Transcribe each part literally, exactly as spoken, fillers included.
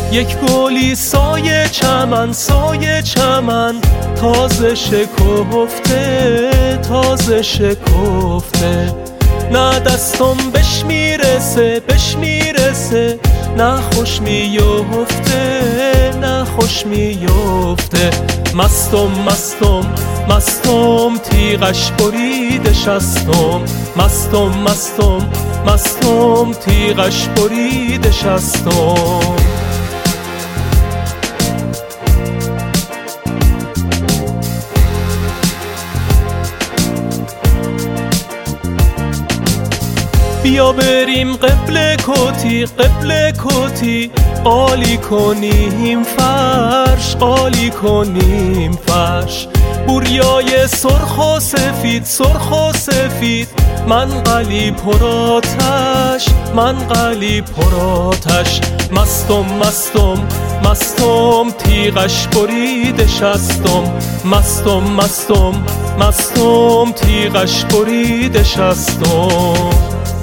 یک گلی سایه چمن سایه چمن تازه شکفته تازه شکفته. نه دستم بش میرسه بش میرسه نه خوش میفته نه خوش میفته. مستم مستم مستم تیغش بریده شستم مستم مستم مستم تیغش بریده شستم. بیا بریم قبل کتی قبل کتی قالی کنیم فرش قالی کنیم فرش. بوریای سرخ و سفید سرخ و سفید من قلی پراتش من قلی پراتش. مستم مستم مستم تیغش بریده شستم مستم مستم مستم تیغش بریده شستم.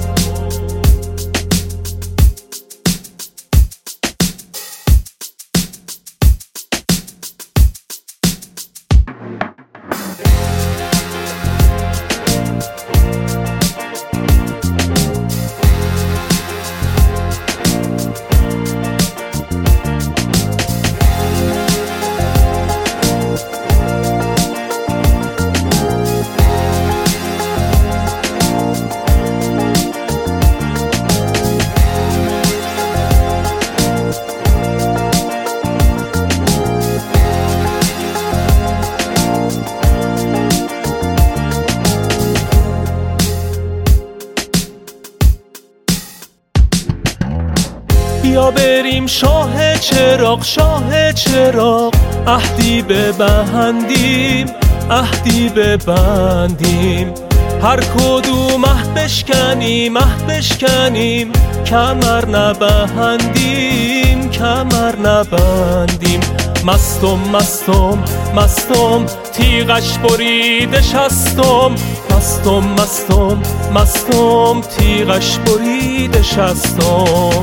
بیا بریم شاه چراغ شاه چراغ عهدی ببندیم عهدی ببندیم. هر کدوم عهد بشکنیم عهد بشکنیم کمر نبندیم کمر نبندیم. مستم مستم مستم تیغش بریده شستم مستم مستم مستم تیغش بریده شستم.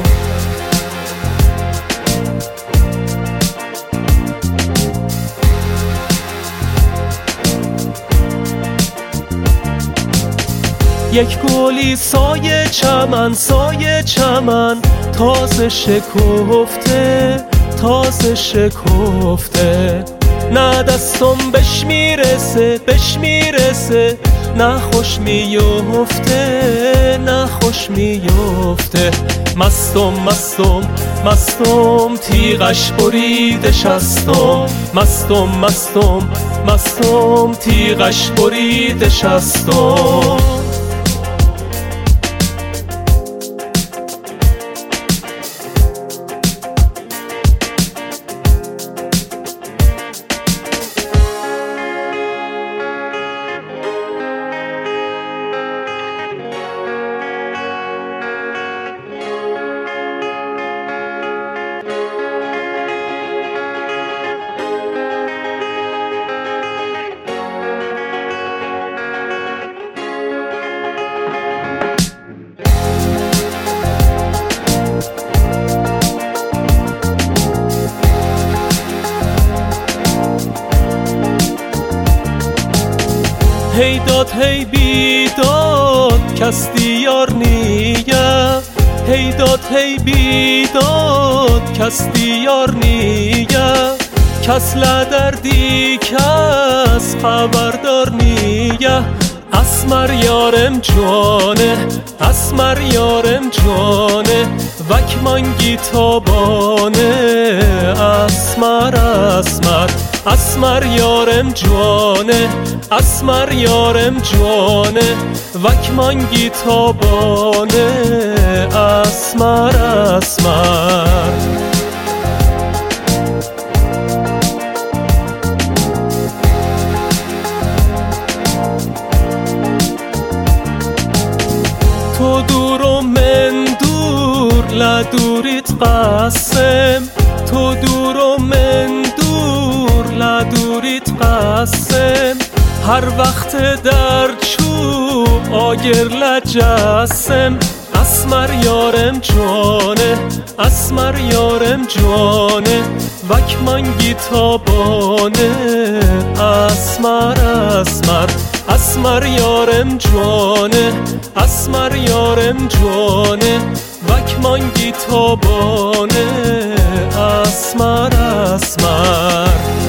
یک گلی سایه چمن سایه چمن تازه شکفته تازه شکفته. نه دستم بش میرسه بش میرسه نه خوش میفته نه خوش میفته. مستم مستم مستم تیغش بریده شستم مستم مستم مستم تیغش بریده شستم. هی داد هی بیداد کس دیار نیه هی داد هی بیداد کس دیار نیه. کس لدردی کس خبردار نیه. اسمر یارم جانه اسمر یارم جانه وک منگی تابانه. اسمر اسمر اسمر یارم جانه اسمر یارم جانه وک منگی تابانه. اسمر اسمر تو دور و من دور لدوریت قسم تو دور و من دور لدوریت قسم. هر وقت در چوب آگر لجسم اسمر یارم جانه اسمر یارم جانه وک منگی تابانه اسمر اسمر اسمر یارم جانه اسمر یارم جانه وک منگی تابانه اسمر اسمر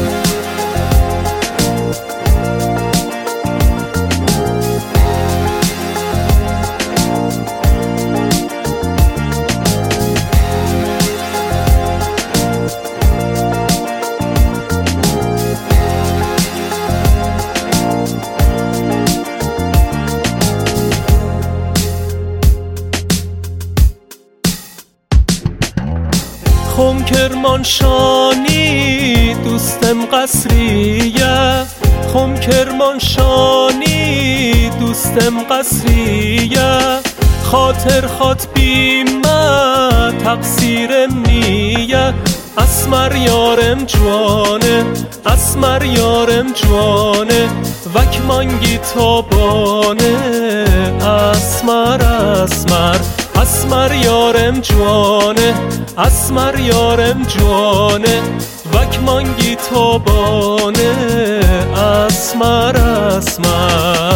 خم کرمانشانی دوستم قصریه خم کرمانشانی دوستم قصریه خاطر خات بیمه تقصیرم نیه اسمر یارم جوانه اسمر یارم جوانه وک منگی تابانه اسمر اسمر اسمر یارم جوانه اسمر یارم جوانه وک منگی تابانه اسمر اسمر